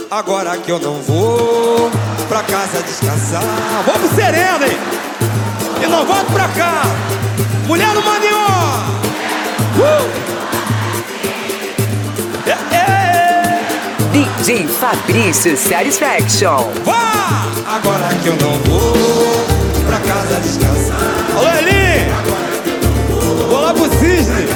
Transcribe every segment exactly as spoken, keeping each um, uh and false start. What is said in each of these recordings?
Agora que eu não vou pra casa descansar. Vamos sereno, hein? E não volto pra cá. Mulher no Manió. uh! é, é. D J Fabrício Satisfaction. Vá! Agora que eu não vou pra casa descansar. Alô, Eli! Vou lá pro Cisne.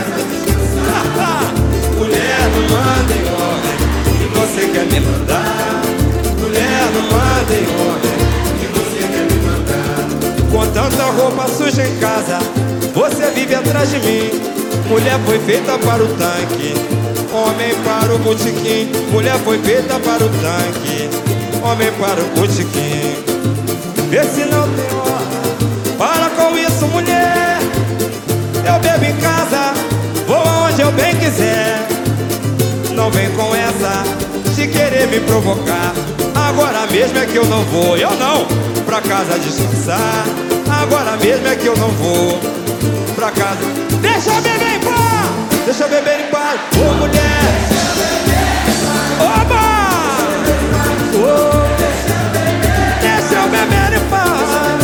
Mulher não manda em homem, e você quer me mandar. Mulher não manda em homem, e você quer me mandar. Com tanta roupa suja em casa, você vive atrás de mim. Mulher foi feita para o tanque, homem para o botequim. Mulher foi feita para o tanque, homem para o botequim. Vê se não tem hora, para com isso, mulher. Eu bebo em casa, vou aonde eu bem quiser. Não vem com essa de querer me provocar. Agora mesmo é que eu não vou, eu não, pra casa descansar. Agora mesmo é que eu não vou pra casa. Deixa eu beber em paz, deixa eu beber em paz. Ô oh, mulher, oba! Oh, deixa eu beber em paz.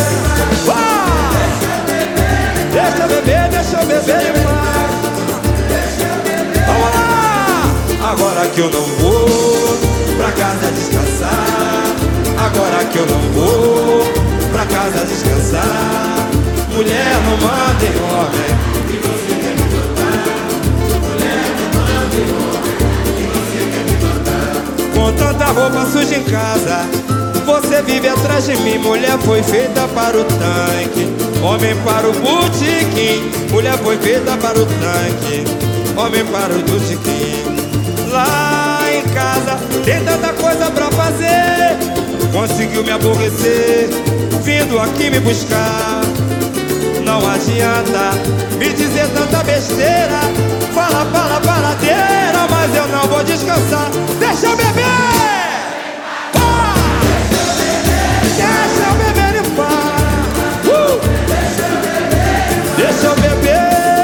Oh, deixa eu beber, deixa eu beber em paz. Vamos lá! Agora que eu não vou pra casa descansar. Agora que eu não vou pra casa descansar. Mulher não manda em homem, e você quer me mandar. Mulher não manda em homem, e você quer me mandar. Com tanta roupa suja em casa, você vive atrás de mim. Mulher foi feita para o tanque, homem para o botequim. Mulher foi feita para o tanque, homem para o botequim. Lá em casa tem tanta coisa pra fazer. Conseguiu me aborrecer, vindo aqui me buscar. Não adianta me dizer tanta besteira. Fala, fala, paradeira, mas eu não vou descansar. Deixa eu beber! Ah! Deixa eu beber em paz. Uh! Deixa eu beber.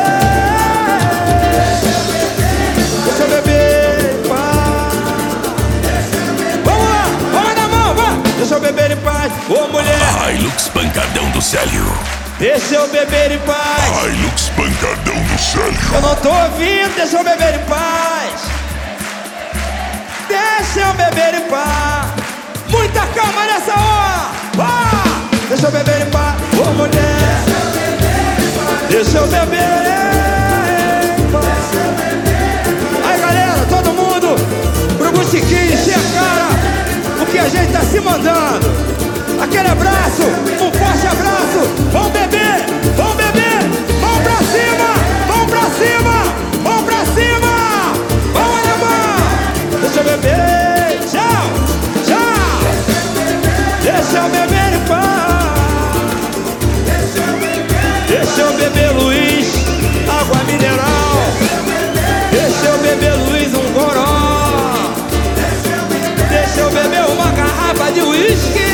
Deixa eu beber em paz. Vamos lá, vamos na mão, vai. Deixa eu beber em paz. Ô mulher, Hilux Pancadão do Célio. deixa eu beber em paz. Hilux Pancadão do Célio. Eu não tô ouvindo, deixa eu beber em paz. Deixa eu beber em paz. Muita calma nessa hora. Ah! Deixa eu beber em paz. Ô mulher, deixa eu beber em paz. Aí galera, todo mundo pro botequim, encher a cara, porque a gente tá se mandando. Aquele abraço, um forte abraço. Vamos beber, vamos beber. Vamos pra cima, vamos pra cima, vamos pra cima. Vamos animar. Deixa eu beber, tchau, tchau. Deixa eu beber em paz. Deixa eu beber, Luiz, água mineral. Deixa eu beber, Luiz, um goró. Deixa eu beber uma garrafa de uísque.